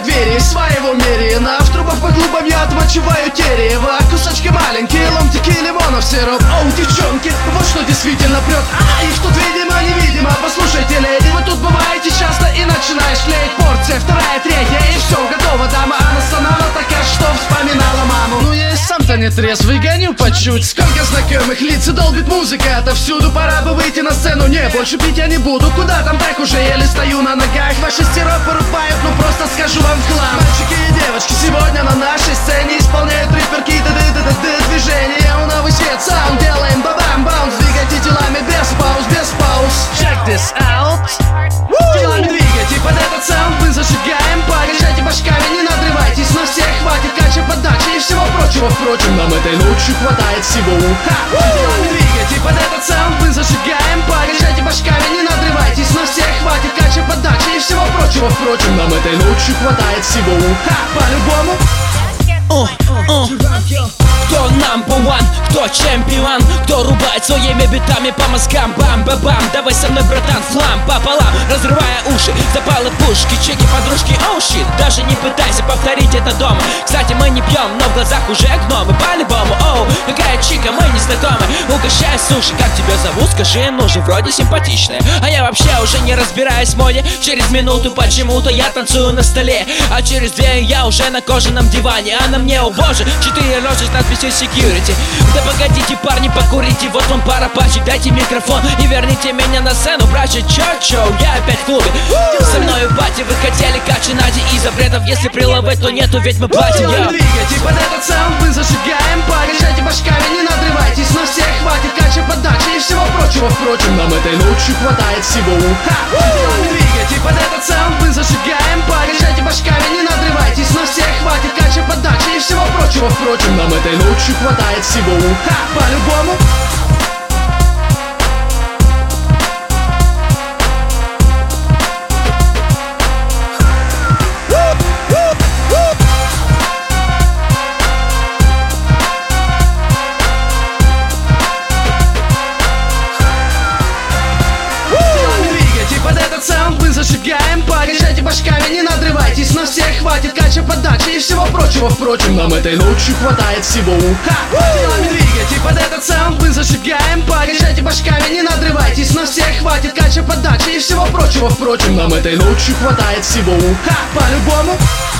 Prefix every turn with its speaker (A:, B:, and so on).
A: двери своего мерина. В трубах по клубам я отмочеваю дерево. Кусочки маленькие, ломтики лимонов, сироп. Оу, девчонки, вот что действительно прет. Их тут видимо, невидимо. Послушайте, леди, вы тут бываете часто и начинаешь клеить. Порция, вторая, третья, и все, готова дама. Она стонала такая, что вспоминала маму. Ну я и сам-то не трезвый, гоню по чуть. Сколько знакомых лиц и долбит музыка отовсюду. Пора бы выйти на сцену, не, больше пить я не буду. Куда там, так уже еле стою на ногах. Ваши стероп порубают, ну просто скажу вам в хлам. Мальчики и девочки сегодня на нашей сцене исполняют рэперки, движения. У новый свет, саунд, делаем бабам, баунс. Двигайте телами без пауз, без пауз. Check this out. Телами двигайте под этот саунд, мы зажигаем. Покачайте башками, не надрывайтесь. На всех хватит кача, подачи и всего прочего. Впрочем, нам этой ночью хватает всего. Телами двигайте под этот саунд, мы зажигаем. Покачайте башками, не надрывайтесь. На всех хватит кача, подачи и всего прочего. Впрочем, нам этой ночью хватает всего. По-любому.
B: Кто number one, кто чемпион, кто рубает своими битами по мозгам. Бам-ба-бам, давай со мной, братан, флам пополам, разрывая уши, запалы пушки, чеки, подружки, оу щит. Даже не пытайся повторить это дома. Кстати, мы не пьем, но в глазах уже гномы. По-любому, оу, какая чика, мы не знакомы. Угощай суши, как тебя зовут, скажи, ну же, вроде симпатичная. А я вообще уже не разбираюсь в моде. Через минуту почему-то я танцую на столе, а через 2 я уже на кожаном диване. А на мне, о боже, 4 рожи с надписью security. Да погодите, парни, покурите, вот вам пара пачек. Дайте микрофон и верните меня на сцену. Братья, чё-чё, я опять в клубе. Со мной в бате вы хотели качи Нади и запретов. Если приловать, то нету, ведь мы платим.
A: Двигайте под этот саунд, мы зажигаем. Покачайте башками, не надрывайтесь. На всех хватит кача, подачи и всего прочего. Впрочем, нам этой ночью хватает всего. Двигайте под этот саунд, мы зажигаем. Покачайте башками, не надрывайтесь. На всех хватит кача, подачи и всего прочего. Впрочем, нам этой ночью хватает всего. По-любому. Мы зажигаем, покачайте башками, не надрывайтесь. На всех хватит кача, подачи и всего прочего. Впрочем, нам этой ночью хватает всего. Телами двигайте под этот саунд, мы зажигаем. Покачайте башками, не надрывайтесь. На всех хватит кача, подачи и всего прочего. Впрочем, нам этой ночью хватает всего. По-любому.